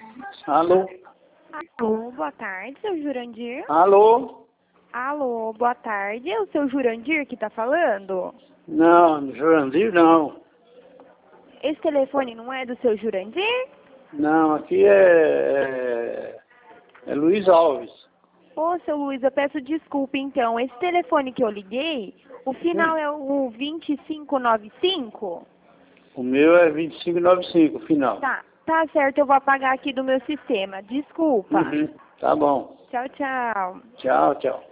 Alô? Alô, boa tarde, seu Jurandir. Alô? Alô, boa tarde, é o seu Jurandir que tá falando? Não, Jurandir não. Esse telefone não é do seu Jurandir? Não, aqui é Luiz Alves. Ô, seu Luiz, eu peço desculpa então. Esse telefone que eu liguei, o final é o 2595? O meu é 2595, final. Tá certo, eu vou apagar aqui do meu sistema. Desculpa. Tá bom. Tchau, tchau. Tchau, tchau.